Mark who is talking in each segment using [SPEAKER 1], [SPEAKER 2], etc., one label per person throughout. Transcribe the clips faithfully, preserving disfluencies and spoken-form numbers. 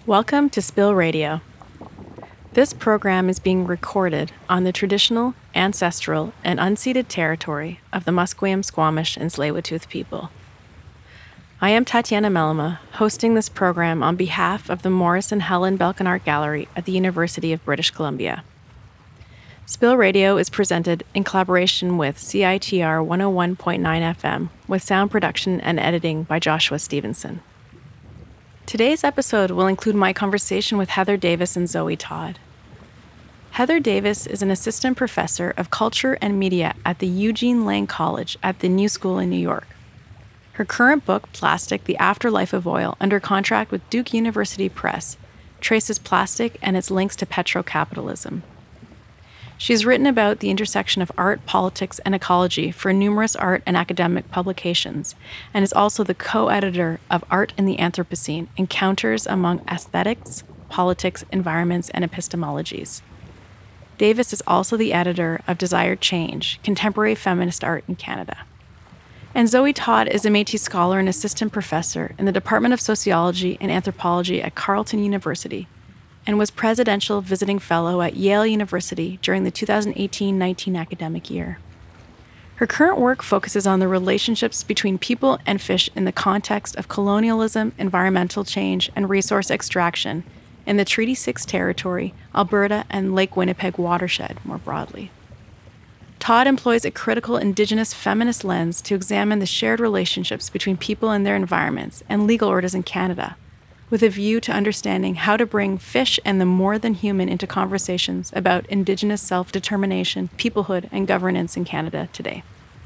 [SPEAKER 1] Welcome to Spill Radio. This program is being recorded on the traditional, ancestral, and unceded territory of the Musqueam, Squamish, and Tsleil-Waututh people. I am Tatiana Melema, hosting this program on behalf of the Morris and Helen Belkin Art Gallery at the University of British Columbia. Spill Radio is presented in collaboration with C I T R one oh one point nine F M, with sound production and editing by Joshua Stevenson. Today's episode will include my conversation with Heather Davis and Zoe Todd. Heather Davis is an assistant professor of culture and media at the Eugene Lang College at the New School in New York. Her current book, Plastic: The Afterlife of Oil, under contract with Duke University Press, traces plastic and its links to petrocapitalism. She's written about the intersection of art, politics, and ecology for numerous art and academic publications, and is also the co-editor of Art in the Anthropocene: Encounters Among Aesthetics, Politics, Environments, and Epistemologies. Davis is also the editor of Desired Change, Contemporary Feminist Art in Canada. And Zoe Todd is a Métis scholar and assistant professor in the Department of Sociology and Anthropology at Carleton University, and was Presidential Visiting Fellow at Yale University during the two thousand eighteen nineteen academic year. Her current work focuses on the relationships between people and fish in the context of colonialism, environmental change, and resource extraction in the Treaty six territory, Alberta, and Lake Winnipeg watershed more broadly. Todd employs a critical Indigenous feminist lens to examine the shared relationships between people and their environments and legal orders in Canada, with a view to understanding how to bring fish and the more than human into conversations about Indigenous self-determination, peoplehood, and governance in Canada today.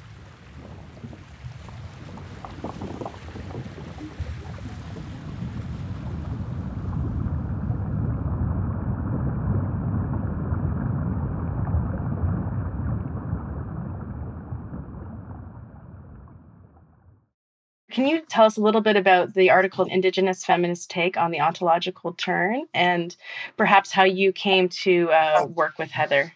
[SPEAKER 1] Can you tell us a little bit about the article Indigenous Feminist Take on the Ontological Turn, and perhaps how you came to uh, work with Heather?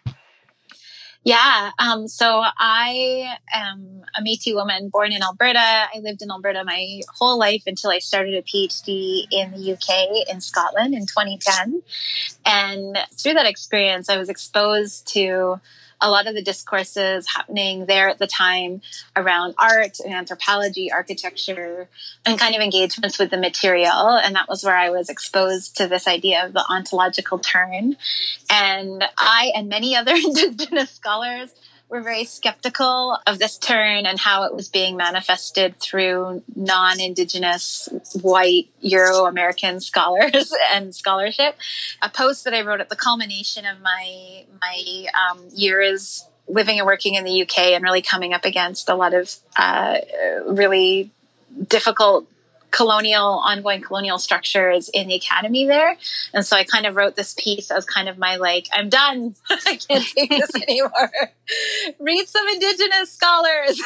[SPEAKER 2] Yeah, um, so I am a Métis woman born in Alberta. I lived in Alberta my whole life until I started a PhD in the U K, in Scotland, in twenty ten. And through that experience, I was exposed to a lot of the discourses happening there at the time around art and anthropology, architecture, and kind of engagements with the material. And that was where I was exposed to this idea of the ontological turn. And I and many other Indigenous scholars were very skeptical of this turn and how it was being manifested through non-Indigenous white Euro-American scholars and scholarship. A post that I wrote at the culmination of my my um, years living and working in the U K and really coming up against a lot of uh, really difficult colonial, ongoing colonial structures in the academy there. And so I kind of wrote this piece as kind of my, like, I'm done. I can't take this anymore. Read some Indigenous scholars.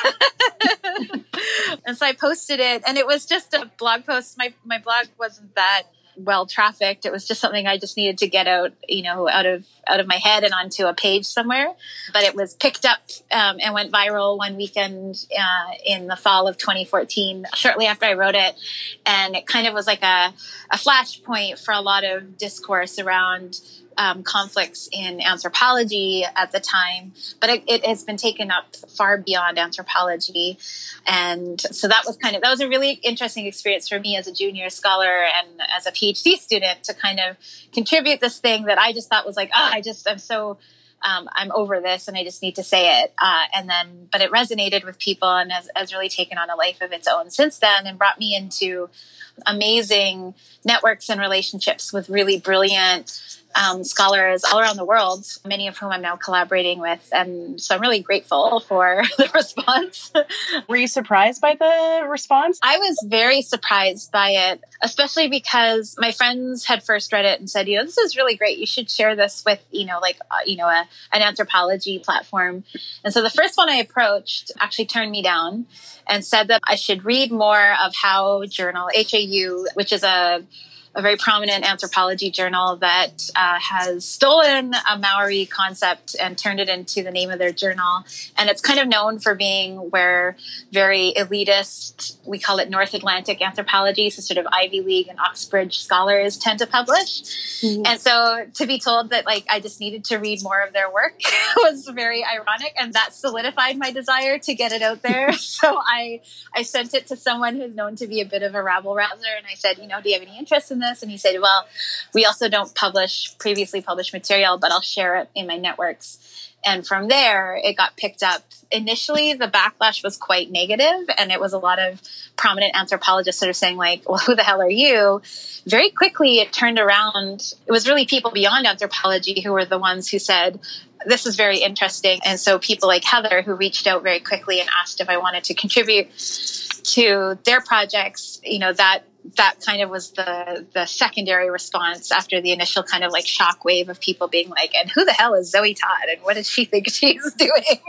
[SPEAKER 2] And so I posted it, and it was just a blog post. My, my blog wasn't that well trafficked. It was just something I just needed to get out, you know, out of out of my head and onto a page somewhere. But it was picked up um, and went viral one weekend uh, in the fall of twenty fourteen, shortly after I wrote it. And it kind of was like a, a flashpoint for a lot of discourse around Um, conflicts in anthropology at the time, but it, it has been taken up far beyond anthropology. And so that was kind of, that was a really interesting experience for me as a junior scholar and as a PhD student to kind of contribute this thing that I just thought was like, oh, I just, I'm so, um, I'm over this and I just need to say it. Uh, and then, but it resonated with people and has, has really taken on a life of its own since then and brought me into amazing networks and relationships with really brilliant um, scholars all around the world, many of whom I'm now collaborating with. And so I'm really grateful for the response.
[SPEAKER 1] Were you surprised by the response?
[SPEAKER 2] I was very surprised by it, especially because my friends had first read it and said, you know, this is really great. You should share this with, you know, like, uh, you know, a, an anthropology platform. And so the first one I approached actually turned me down and said that I should read more of How Journal, H A U, which is a a very prominent anthropology journal that uh, has stolen a Maori concept and turned it into the name of their journal. And it's kind of known for being where very elitist, we call it North Atlantic anthropology, so sort of Ivy League and Oxbridge scholars tend to publish. Mm-hmm. And so to be told that like I just needed to read more of their work was very ironic, and that solidified my desire to get it out there. So I I sent it to someone who's known to be a bit of a rabble rouser, and I said, you know, do you have any interest in this? And he said, well, we also don't publish previously published material, but I'll share it in my networks. And from there, it got picked up. Initially, the backlash was quite negative, and it was a lot of prominent anthropologists sort of saying like, well, who the hell are you? Very quickly, it turned around. It was really people beyond anthropology who were the ones who said, this is very interesting. And so people like Heather, who reached out very quickly and asked if I wanted to contribute to their projects, you know, that that kind of was the the secondary response after the initial kind of like shock wave of people being like, and who the hell is Zoe Todd? And what does she think she's doing?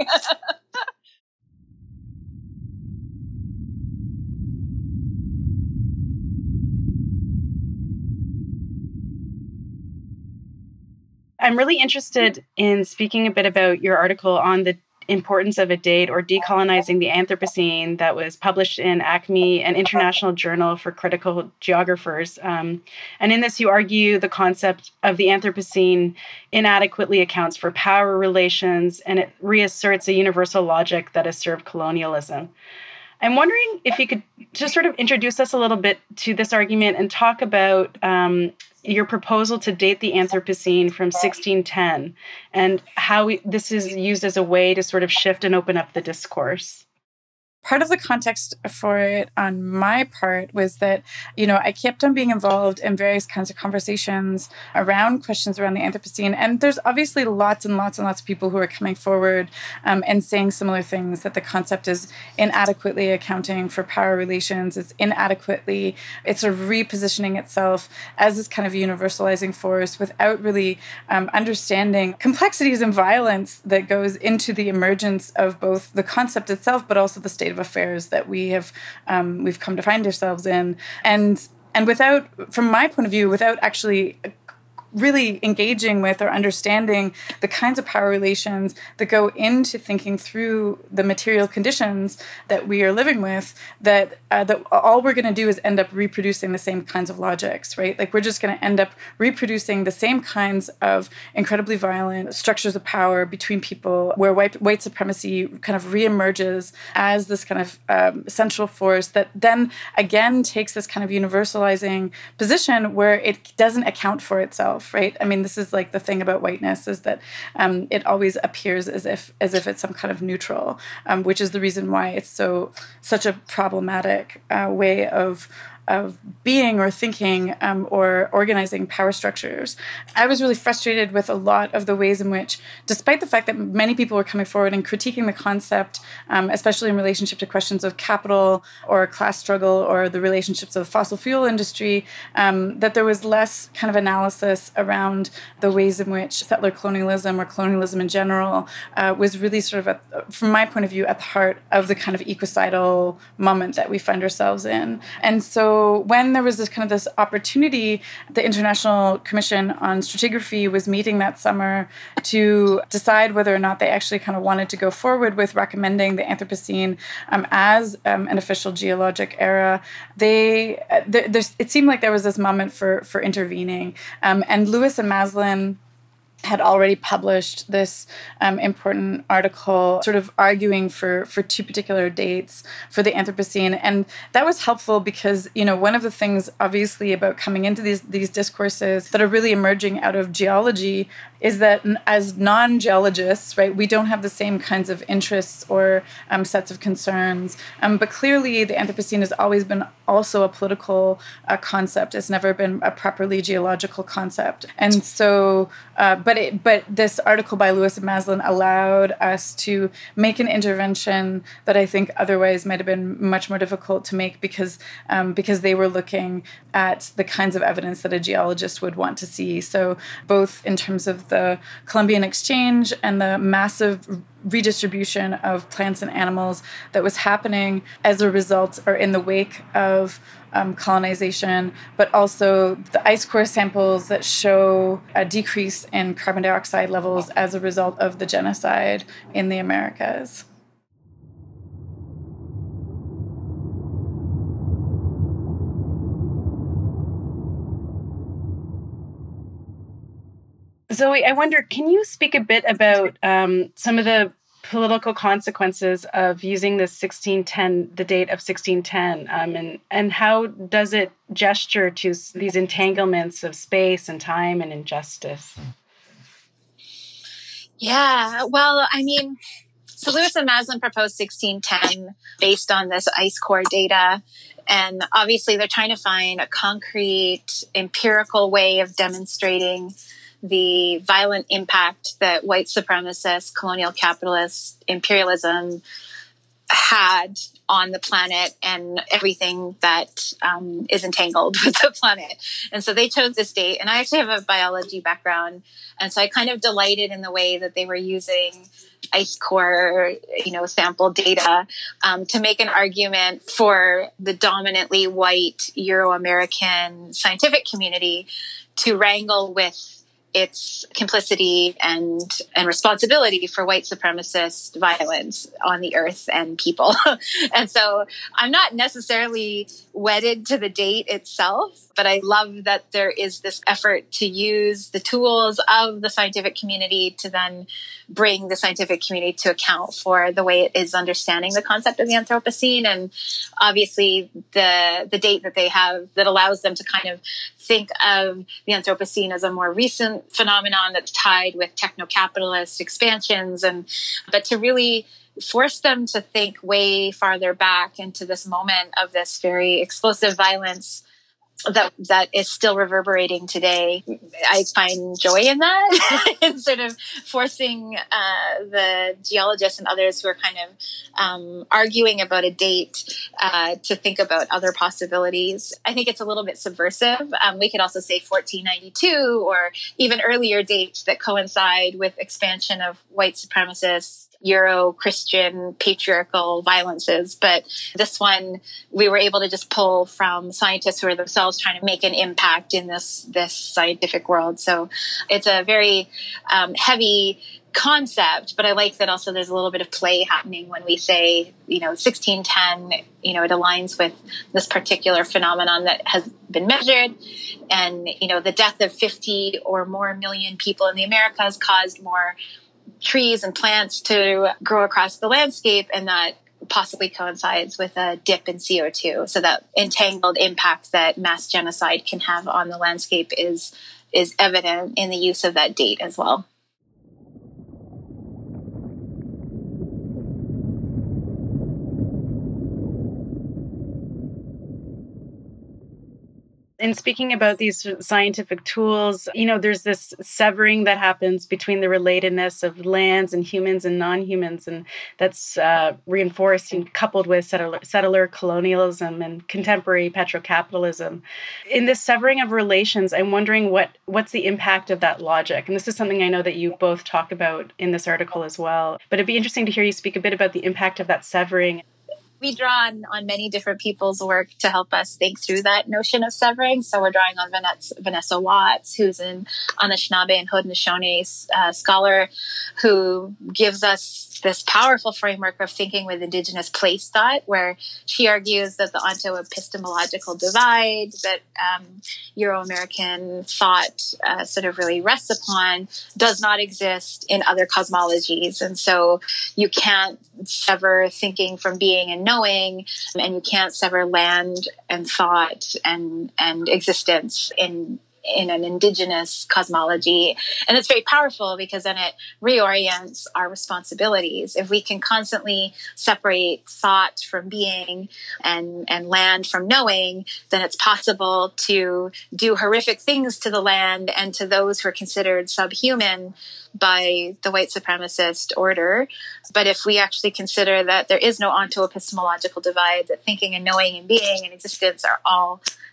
[SPEAKER 3] I'm really interested in speaking a bit about your article on the importance of a date or decolonizing the Anthropocene that was published in Acme, an international journal for critical geographers. Um, and in this, you argue the concept of the Anthropocene inadequately accounts for power relations, and it reasserts a universal logic that has served colonialism. I'm wondering if you could just sort of introduce us a little bit to this argument and talk about um, your proposal to date the Anthropocene from sixteen ten and how we, this is used as a way to sort of shift and open up the discourse.
[SPEAKER 4] Part of the context for it on my part was that, you know, I kept on being involved in various kinds of conversations around questions around the Anthropocene. And there's obviously lots and lots and lots of people who are coming forward um, and saying similar things, that the concept is inadequately accounting for power relations. It's inadequately, it's sort of repositioning itself as this kind of universalizing force without really um, understanding complexities and violence that goes into the emergence of both the concept itself, but also the state of affairs that we have um, we've come to find ourselves in, and and without, from my point of view, without actually really engaging with or understanding the kinds of power relations that go into thinking through the material conditions that we are living with, that uh, that all we're going to do is end up reproducing the same kinds of logics, right? Like we're just going to end up reproducing the same kinds of incredibly violent structures of power between people, where white, white supremacy kind of reemerges as this kind of um, central force that then again takes this kind of universalizing position where it doesn't account for itself. Right? I mean, this is like the thing about whiteness, is that um, it always appears as if as if it's some kind of neutral, um, which is the reason why it's so such a problematic uh, way of of being or thinking um, or organizing power structures. I was really frustrated with a lot of the ways in which, despite the fact that many people were coming forward and critiquing the concept, um, especially in relationship to questions of capital or class struggle or the relationships of the fossil fuel industry, um, that there was less kind of analysis around the ways in which settler colonialism or colonialism in general uh, was really sort of, at, from my point of view, at the heart of the kind of equicidal moment that we find ourselves in. And so when there was this kind of this opportunity, the International Commission on Stratigraphy was meeting that summer to decide whether or not they actually kind of wanted to go forward with recommending the Anthropocene um, as um, an official geologic era. They, uh, there, it seemed like there was this moment for for intervening, um, and Lewis and Maslin had already published this um, important article sort of arguing for, for two particular dates for the Anthropocene. And that was helpful because, you know, one of the things obviously about coming into these, these discourses that are really emerging out of geology is that as non-geologists, right, we don't have the same kinds of interests or um, sets of concerns. Um, but clearly the Anthropocene has always been also a political uh, concept. It's never been a properly geological concept. And so, uh, but it, but this article by Lewis and Maslin allowed us to make an intervention that I think otherwise might have been much more difficult to make because um, because they were looking at the kinds of evidence that a geologist would want to see. So both in terms of the Columbian Exchange and the massive redistribution of plants and animals that was happening as a result or in the wake of um, colonization, but also the ice core samples that show a decrease in carbon dioxide levels as a result of the genocide in the Americas.
[SPEAKER 3] Zoe, I wonder, can you speak a bit about um, some of the political consequences of using the sixteen ten, the date of sixteen ten, um, and and how does it gesture to these entanglements of space and time and injustice?
[SPEAKER 2] Yeah, well, I mean, so Lewis and Maslin proposed sixteen ten based on this ice core data. And obviously, they're trying to find a concrete, empirical way of demonstrating the violent impact that white supremacist, colonial capitalist imperialism had on the planet and everything that um, is entangled with the planet. And so they chose this date. And I actually have a biology background. And so I kind of delighted in the way that they were using ice core, you know, sample data um, to make an argument for the dominantly white Euro-American scientific community to wrangle with its complicity and and responsibility for white supremacist violence on the earth and people. And so I'm not necessarily wedded to the date itself, but I love that there is this effort to use the tools of the scientific community to then bring the scientific community to account for the way it is understanding the concept of the Anthropocene. And obviously the the date that they have that allows them to kind of think of the Anthropocene as a more recent phenomenon that's tied with techno-capitalist expansions, and but to really force them to think way farther back into this moment of this very explosive violence that that is still reverberating today. I find joy in that, in sort of forcing uh, the geologists and others who are kind of um, arguing about a date uh, to think about other possibilities. I think it's a little bit subversive. Um, we could also say fourteen ninety-two or even earlier dates that coincide with expansion of white supremacists, Euro-Christian patriarchal violences. But this one, we were able to just pull from scientists who are themselves trying to make an impact in this, this scientific world. So it's a very um, heavy concept, but I like that also there's a little bit of play happening when we say, you know, sixteen ten, you know, it aligns with this particular phenomenon that has been measured. And, you know, the death of fifty or more million people in the Americas caused more trees and plants to grow across the landscape, and that possibly coincides with a dip in C O two. So that entangled impact that mass genocide can have on the landscape is is evident in the use of that date as well.
[SPEAKER 3] In speaking about these scientific tools, you know, there's this severing that happens between the relatedness of lands and humans and non-humans, and that's uh, reinforced and coupled with settler, settler colonialism and contemporary petrocapitalism. In this severing of relations, I'm wondering what what's the impact of that logic? And this is something I know that you both talk about in this article as well. But it'd be interesting to hear you speak a bit about the impact of that severing.
[SPEAKER 2] We draw on, on many different people's work to help us think through that notion of severing. So we're drawing on Vanessa, Vanessa Watts, who's an Anishinaabe and Haudenosaunee uh, scholar who gives us this powerful framework of thinking with Indigenous place thought, where she argues that the onto-epistemological divide that um, Euro-American thought uh, sort of really rests upon does not exist in other cosmologies. And so you can't sever thinking from being and knowing, and you can't sever land and thought and, and existence in in an Indigenous cosmology. And it's very powerful because then it reorients our responsibilities. If we can constantly separate thought from being and, and land from knowing, then it's possible to do horrific things to the land and to those who are considered subhuman by the white supremacist order. But if we actually consider that there is no onto-epistemological divide, that thinking and knowing and being and existence are all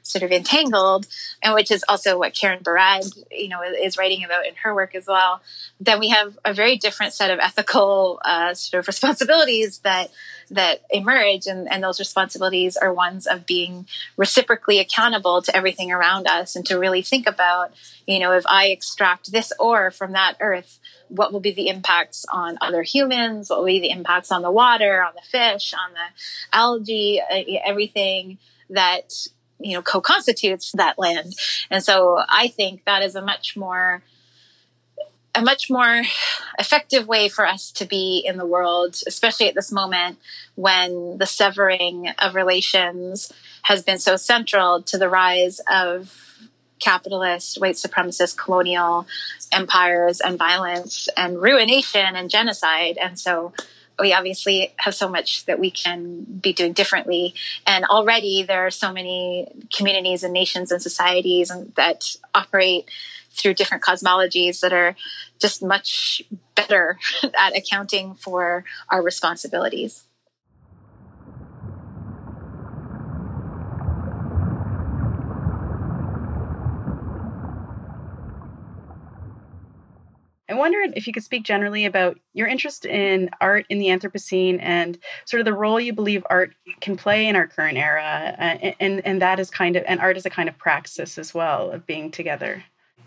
[SPEAKER 2] sort of entangled, and which is also what Karen Barad, you know, is writing about in her work as well, then we have a very different set of ethical uh, sort of responsibilities that that emerge, and, and those responsibilities are ones of being reciprocally accountable to everything around us, and to really think about, you know, if I extract this ore from that earth, what will be the impacts on other humans? What will be the impacts on the water, on the fish, on the algae, uh, everything that, you know, co-constitutes that land. And so I think that is a much more a much more effective way for us to be in the world, especially at this moment when the severing of relations has been so central to the rise of capitalist, white supremacist, colonial empires and violence and ruination and genocide. And so we obviously have so much that we can be doing differently. And already there are so many communities and nations and societies that operate through different cosmologies that are just much better at accounting for our responsibilities.
[SPEAKER 3] I wondered if you could speak generally about your interest in art in the Anthropocene and sort of the role you believe art can play in our current era, uh, and and that is kind of and art is a kind of praxis as well of being together.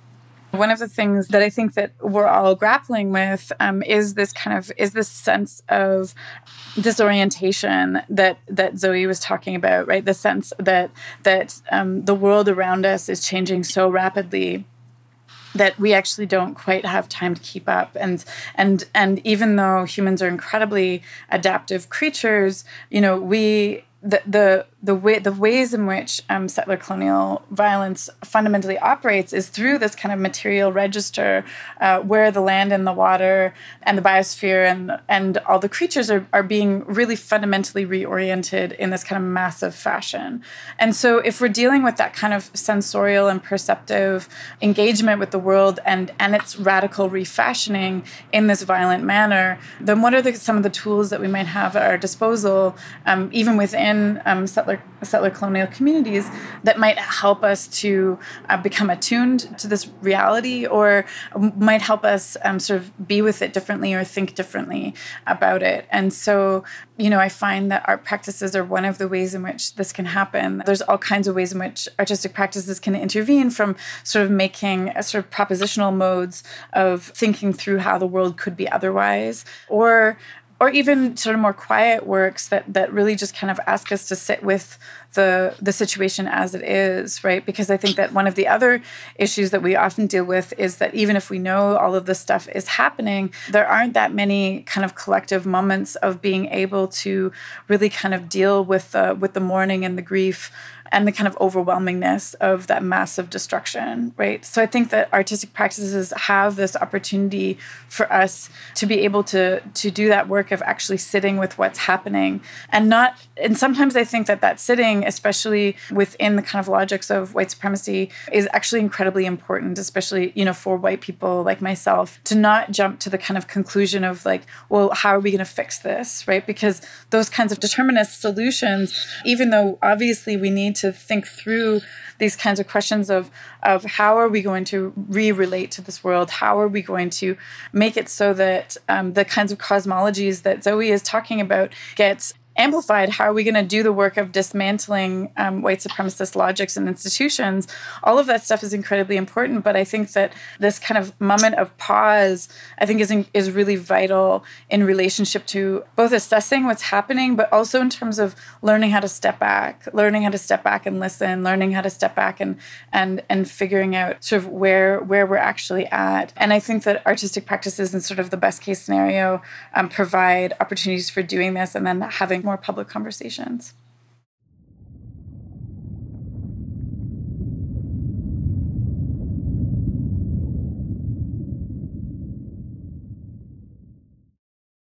[SPEAKER 4] One of the things that I think that we're all grappling with um, is this kind of is this sense of disorientation that that Zoe was talking about, right? The sense that that um, the world around us is changing so rapidly that we actually don't quite have time to keep up. And and and even though humans are incredibly adaptive creatures, you know, we the the the way the ways in which um, settler colonial violence fundamentally operates is through this kind of material register, uh, where the land and the water and the biosphere and and all the creatures are are being really fundamentally reoriented in this kind of massive fashion. And so, if we're dealing with that kind of sensorial and perceptive engagement with the world and and its radical refashioning in this violent manner, then what are the, some of the tools that we might have at our disposal, um, even within um, settler settler colonial communities, that might help us to uh, become attuned to this reality, or might help us um, sort of be with it differently or think differently about it. And so, you know, I find that art practices are one of the ways in which this can happen. There's all kinds of ways in which artistic practices can intervene, from sort of making a sort of propositional modes of thinking through how the world could be otherwise, or or even sort of more quiet works that that really just kind of ask us to sit with the the situation as it is, right? Because I think that one of the other issues that we often deal with is that even if we know all of this stuff is happening, there aren't that many kind of collective moments of being able to really kind of deal with the with the mourning and the grief and the kind of overwhelmingness of that massive destruction, right? So I think that artistic practices have this opportunity for us to be able to to do that work of actually sitting with what's happening, and not. And sometimes I think that that sitting, especially within the kind of logics of white supremacy, is actually incredibly important, especially, you know, for white people like myself, to not jump to the kind of conclusion of like, well, how are we going to fix this, right? Because those kinds of determinist solutions, even though obviously we need to think through these kinds of questions of of how are we going to re-relate to this world? How are we going to make it so that um, the kinds of cosmologies that Zoe is talking about gets amplified? How are we going to do the work of dismantling um, white supremacist logics and institutions? All of that stuff is incredibly important, but I think that this kind of moment of pause, I think, is in, is really vital in relationship to both assessing what's happening, but also in terms of learning how to step back, learning how to step back and listen, learning how to step back and and and figuring out sort of where where we're actually at. And I think that artistic practices in sort of the best case scenario um, provide opportunities for doing this, and then having more public conversations.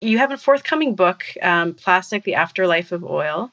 [SPEAKER 3] you have a forthcoming book, um, Plastic, The Afterlife of Oil,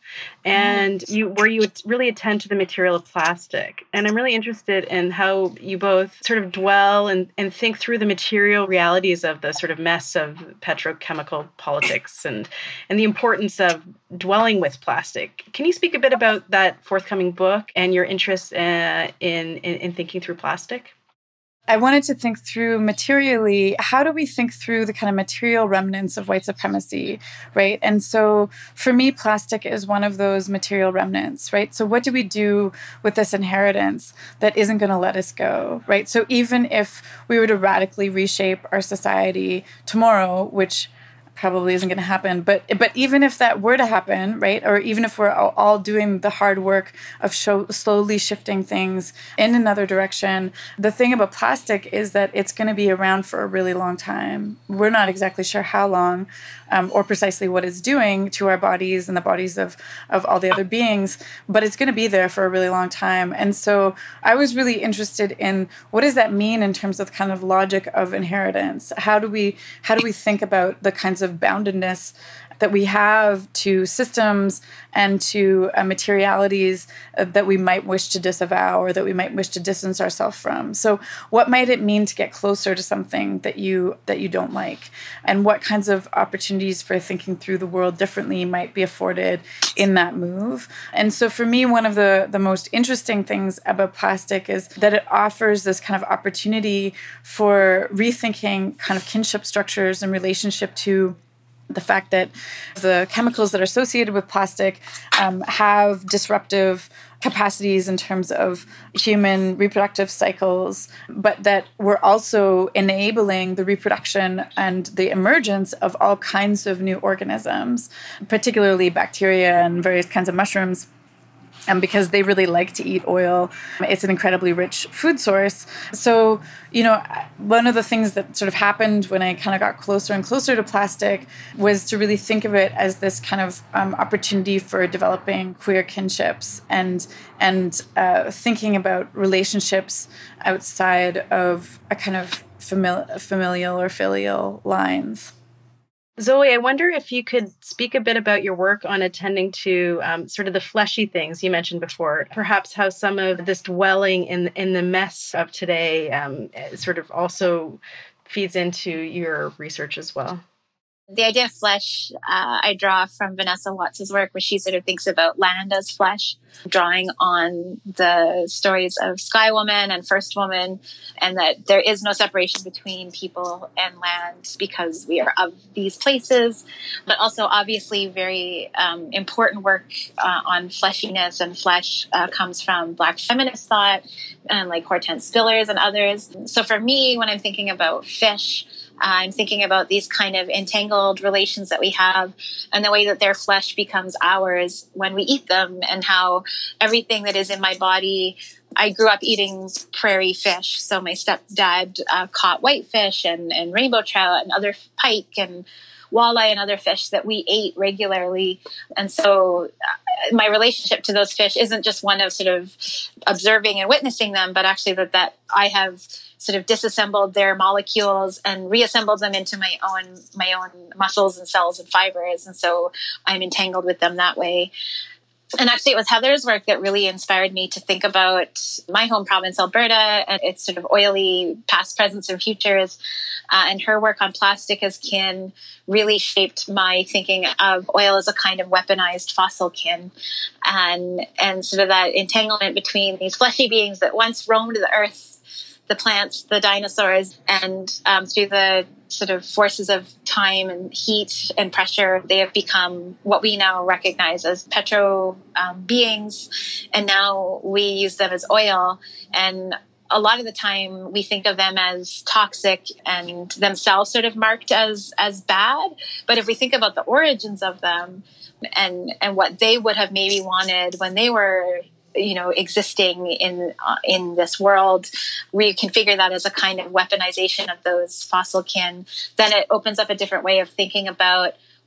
[SPEAKER 3] and you where you really attend to the material of plastic. And I'm really interested in how you both sort of dwell and, and think through the material realities of the sort of mess of petrochemical politics and, and the importance of dwelling with plastic. Can you speak a bit about that forthcoming book and your interest uh, in, in, in thinking through plastic?
[SPEAKER 4] I wanted to think through materially, how do we think through the kind of material remnants of white supremacy, right? And so for me, plastic is one of those material remnants, right? So what do we do with this inheritance that isn't going to let us go, right? So even if we were to radically reshape our society tomorrow, which probably isn't going to happen. But but even if that were to happen, right, or even if we're all, all doing the hard work of show, slowly shifting things in another direction, the thing about plastic is that it's going to be around for a really long time. We're not exactly sure how long um, or precisely what it's doing to our bodies and the bodies of, of all the other beings, but it's going to be there for a really long time. And so I was really interested in what does that mean in terms of the kind of logic of inheritance? How do we how do we think about the kinds of boundedness that we have to systems and to uh, materialities uh, that we might wish to disavow or that we might wish to distance ourselves from. So what might it mean to get closer to something that you that you don't like? And what kinds of opportunities for thinking through the world differently might be afforded in that move? And so for me, one of the, the most interesting things about plastic is that it offers this kind of opportunity for rethinking kind of kinship structures in relationship to the fact that the chemicals that are associated with plastic um, have disruptive capacities in terms of human reproductive cycles, but that we're also enabling the reproduction and the emergence of all kinds of new organisms, particularly bacteria and various kinds of mushrooms. And because they really like to eat oil, it's an incredibly rich food source. So, you know, one of the things that sort of happened when I kind of got closer and closer to plastic was to really think of it as this kind of um, opportunity for developing queer kinships and and uh, thinking about relationships outside of a kind of famili- familial or filial lines.
[SPEAKER 3] Zoe, I wonder if you could speak a bit about your work on attending to um, sort of the fleshy things you mentioned before, perhaps how some of this dwelling in in the mess of today um, sort of also feeds into your research as well.
[SPEAKER 2] The idea of flesh, uh, I draw from Vanessa Watts' work, where she sort of thinks about land as flesh, drawing on the stories of Sky Woman and First Woman, and that there is no separation between people and land because we are of these places, but also obviously very um, important work uh, on fleshiness and flesh uh, comes from Black feminist thought, and like Hortense Spillers and others. So for me, when I'm thinking about fish, I'm thinking about these kind of entangled relations that we have and the way that their flesh becomes ours when we eat them, and how everything that is in my body, I grew up eating prairie fish. So my stepdad uh, caught whitefish and, and rainbow trout and other pike and walleye and other fish that we ate regularly. And so uh, my relationship to those fish isn't just one of sort of observing and witnessing them, but actually that, that I have sort of disassembled their molecules and reassembled them into my own my own muscles and cells and fibers. And so I'm entangled with them that way. And actually, it was Heather's work that really inspired me to think about my home province, Alberta, and its sort of oily past, presents, and futures. Uh, and her work on plastic as kin really shaped my thinking of oil as a kind of weaponized fossil kin. And, and sort of that entanglement between these fleshy beings that once roamed the earth, the plants, the dinosaurs, and um, through the sort of forces of time and heat and pressure, they have become what we now recognize as petro um, beings. And now we use them as oil. And a lot of the time we think of them as toxic and themselves sort of marked as, as bad. But if we think about the origins of them and, and what they would have maybe wanted when they were, you know, existing in uh, in this world, reconfigure that as a kind of weaponization of those fossil kin, then it opens up a different way of thinking about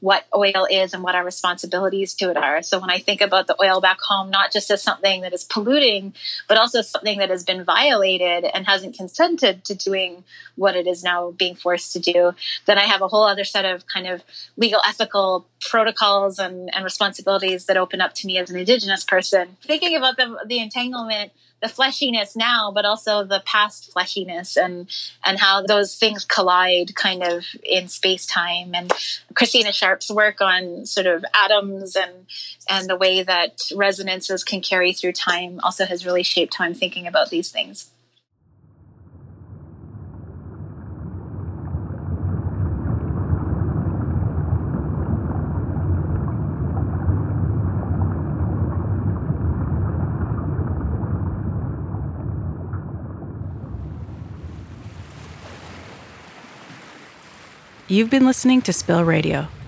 [SPEAKER 2] what oil is and what our responsibilities to it are. So when I think about the oil back home, not just as something that is polluting, but also something that has been violated and hasn't consented to doing what it is now being forced to do, then I have a whole other set of kind of legal, ethical protocols and, and responsibilities that open up to me as an Indigenous person. Thinking about the, the entanglement, the fleshiness now, but also the past fleshiness, and and how those things collide kind of in space-time. And Christina Sharp's work on sort of atoms and and the way that resonances can carry through time also has really shaped how I'm thinking about these things.
[SPEAKER 1] You've been listening to Spill Radio,